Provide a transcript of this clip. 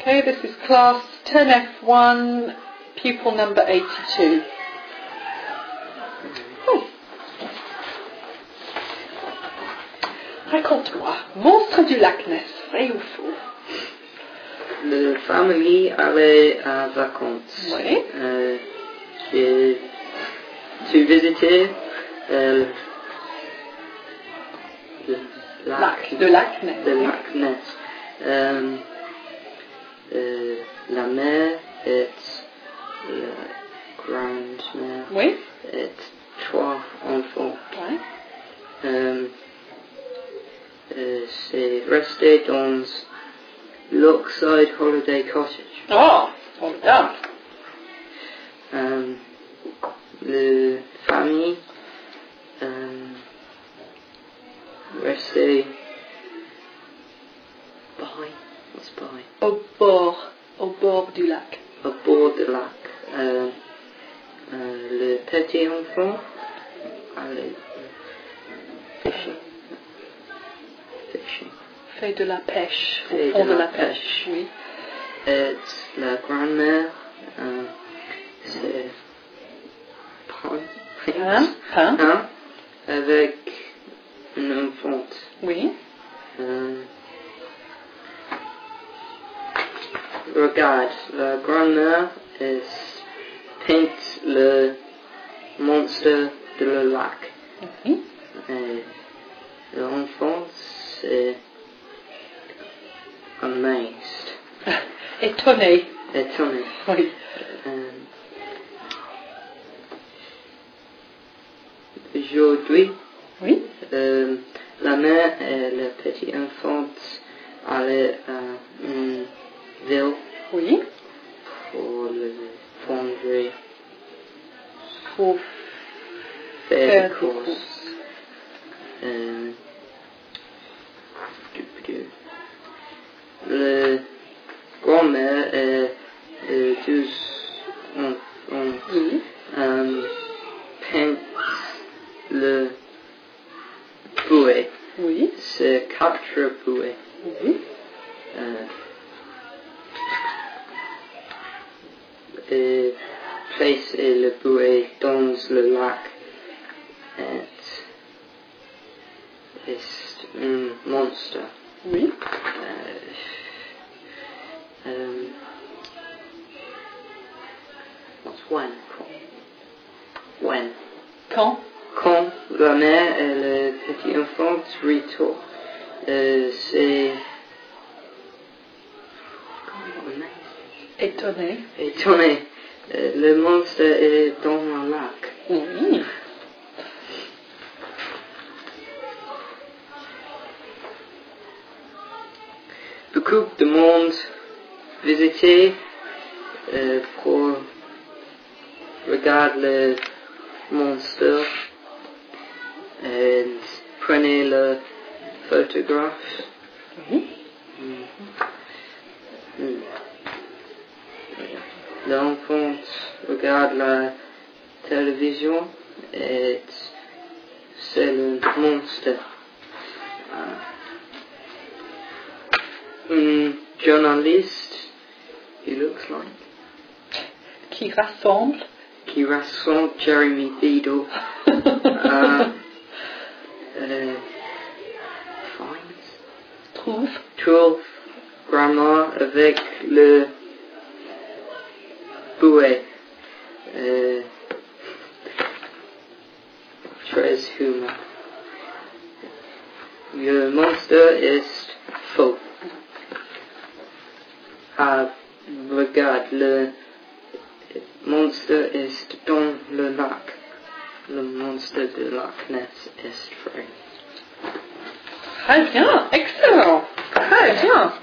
Okay, this is class 10F1, pupil number 82. Oh. Raconte-moi, monstre du lac Ness, vrai ou faux? La famille allait en vacances. Oui. J'ai visité le lac Ness. Le lac Ness. La mère et la grand-mère. Oui. Et 3 enfants. Ouais. C'est resté dans Lochside Holiday Cottage. Oh, formidable. La famille restait Au bord du lac. Au bord du lac. Le petit enfant allait fishing. Fait de la pêche. Au fond de la pêche. Oui. Et la grand-mère, c'est pain avec un enfant. Oui. Regarde, la grand-mère est peint le monstre de le lac. Oui. Et l'enfant, c'est amazed. Étonné. Oui. Aujourd'hui, oui. La mère et le petit enfant allaient à une ville. Oui. Pour le fonderie. Pour faire des courses. Le grand-mère et deux enfants peint le bouée. Oui. C'est 4 bouées. Oui. Et placer le bouée dans le lac. Et c'est un monstre. Oui. Quand la mère et le petit enfant retournent, c'est étonné. Le monstre est dans le lac. Oui. Beaucoup de monde visitait pour regarder le monstre et prenait le photographe. L'enfant regarde la télévision et c'est le monstre. Un journaliste, he looks like. Qui rassemble Jeremy Beadle. Trouve Grandma avec le bouée. Très humain. Le monstre est faux. Regarde, le monstre est dans le lac. Le monstre de lac Ness est vrai. Très bien, excellent. Très bien.